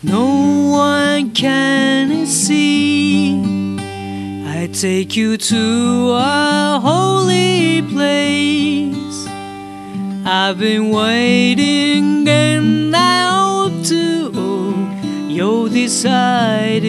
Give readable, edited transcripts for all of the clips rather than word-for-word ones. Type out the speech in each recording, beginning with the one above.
No one can see. I take you to a holy place. I've been waiting and I hope to you're decided.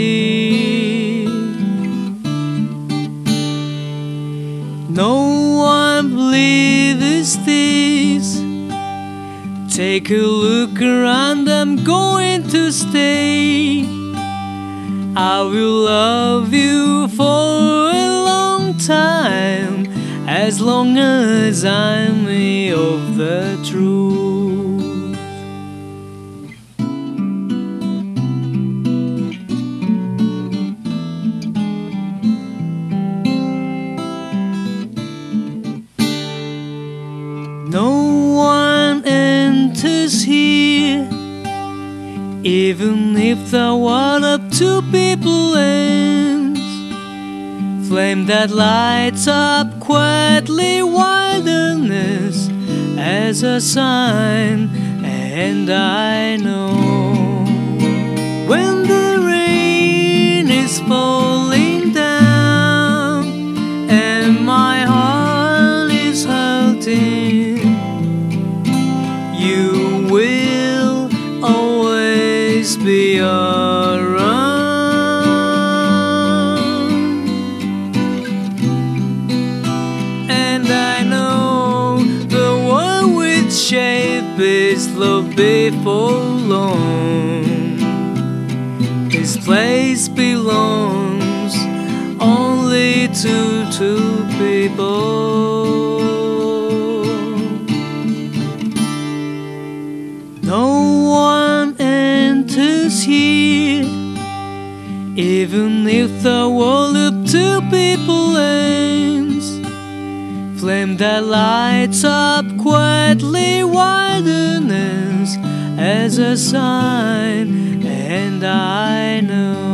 No one believes this. Take a look around, I'm going to stay. I will love you for a long time, as long as I'm of the truth. No one enters here, even if the world of two people ends. Flame that lights up quietly wilderness as a sign, and I know when the rain is falling down and my heart is hurting, you will always be around. And I know the world will shape its love before long. This place belongs only to two people. No one enters here, even if the world of two people ends. Flame that lights up quietly wilderness as a sign, and I know